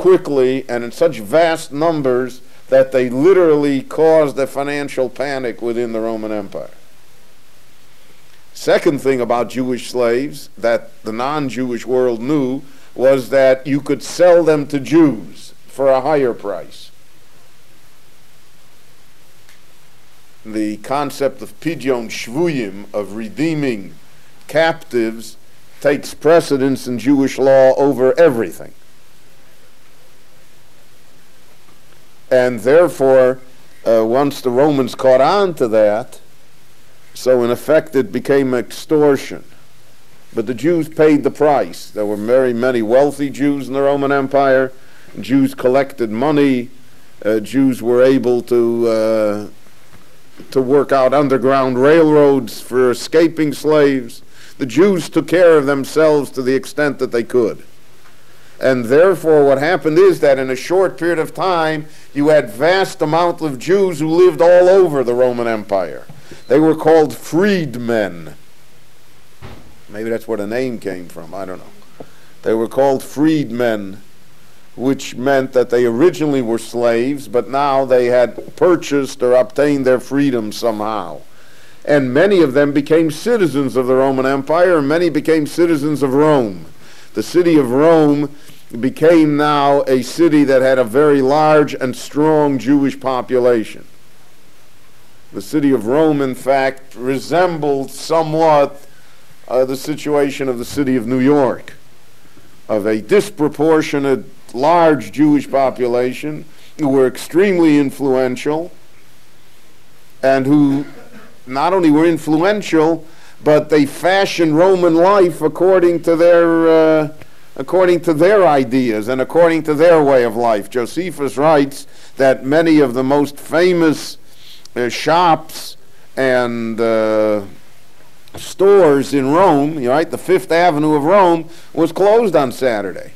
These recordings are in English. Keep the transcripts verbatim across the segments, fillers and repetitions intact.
quickly and in such vast numbers that they literally caused a financial panic within the Roman Empire. Second thing about Jewish slaves that the non-Jewish world knew was that you could sell them to Jews for a higher price. The concept of pidyon shvuyim, of redeeming captives, takes precedence in Jewish law over everything. And therefore, uh, once the Romans caught on to that, so in effect it became extortion. But the Jews paid the price. There were very many wealthy Jews in the Roman Empire. Jews collected money. Uh, Jews were able to uh, to work out underground railroads for escaping slaves. The Jews took care of themselves to the extent that they could. And therefore what happened is that in a short period of time, you had vast amounts of Jews who lived all over the Roman Empire. They were called freedmen. Maybe that's where the name came from, I don't know. They were called freedmen, which meant that they originally were slaves, but now they had purchased or obtained their freedom somehow. And many of them became citizens of the Roman Empire, and many became citizens of Rome. The city of Rome became now a city that had a very large and strong Jewish population. The city of Rome, in fact, resembled somewhat uh, the situation of the city of New York, of a disproportionate large Jewish population who were extremely influential and who not only were influential, but they fashioned Roman life according to their uh, according to their ideas and according to their way of life. Josephus writes that many of the most famous uh, shops and uh, stores in Rome, right, the Fifth Avenue of Rome, was closed on Saturday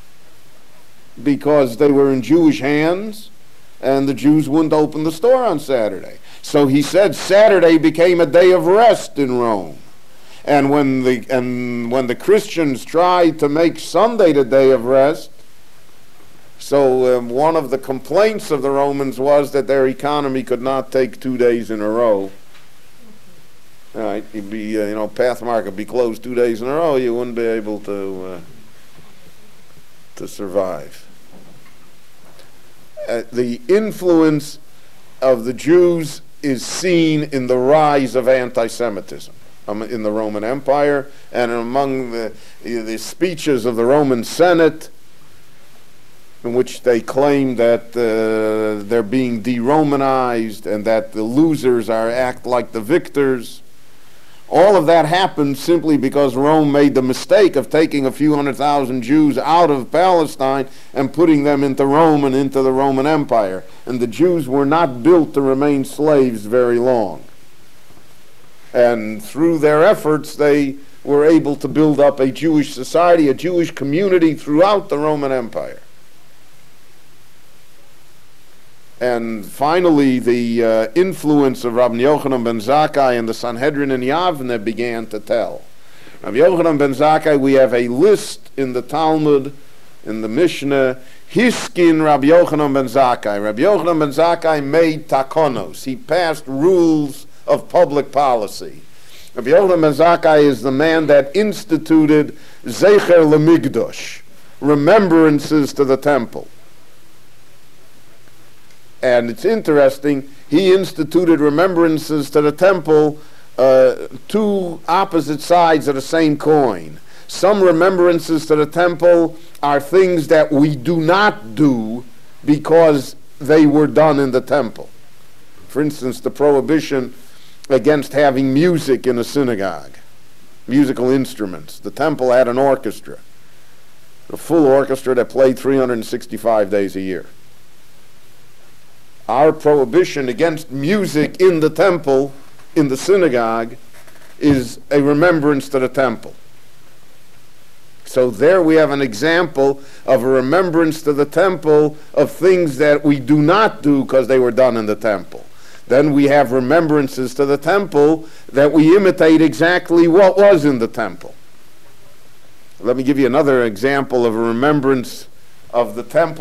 because they were in Jewish hands and the Jews wouldn't open the store on Saturday. So he said Saturday became a day of rest in Rome. And when the and when the Christians tried to make Sunday the day of rest, so um, one of the complaints of the Romans was that their economy could not take two days in a row. All right, you'd be uh, you know, Pathmark would be closed two days in a row. You wouldn't be able to uh, to survive. Uh, the influence of the Jews is seen in the rise of anti-Semitism um, in the Roman Empire, and among the, the speeches of the Roman Senate, in which they claim that uh, they're being de-Romanized and that the losers are act like the victors. All of that happened simply because Rome made the mistake of taking a few hundred thousand Jews out of Palestine and putting them into Rome and into the Roman Empire. And the Jews were not built to remain slaves very long. And through their efforts, they were able to build up a Jewish society, a Jewish community throughout the Roman Empire. And finally, the uh, influence of Rabbi Yochanan ben Zakkai and the Sanhedrin in Yavne began to tell. Rabbi Yochanan ben Zakkai, we have a list in the Talmud, in the Mishnah, Hiskin Rabbi Yochanan ben Zakkai. Rabbi Yochanan ben Zakkai made takonos. He passed rules of public policy. Rabbi Yochanan ben Zakkai is the man that instituted Zecher LeMigdosh, remembrances to the temple. And it's interesting, he instituted remembrances to the temple, uh, two opposite sides of the same coin. Some remembrances to the temple are things that we do not do because they were done in the temple. For instance, the prohibition against having music in a synagogue, musical instruments. The temple had an orchestra, a full orchestra that played three hundred sixty-five days a year. Our prohibition against music in the temple, in the synagogue, is a remembrance to the temple. So there we have an example of a remembrance to the temple of things that we do not do because they were done in the temple. Then we have remembrances to the temple that we imitate exactly what was in the temple. Let me give you another example of a remembrance of the temple.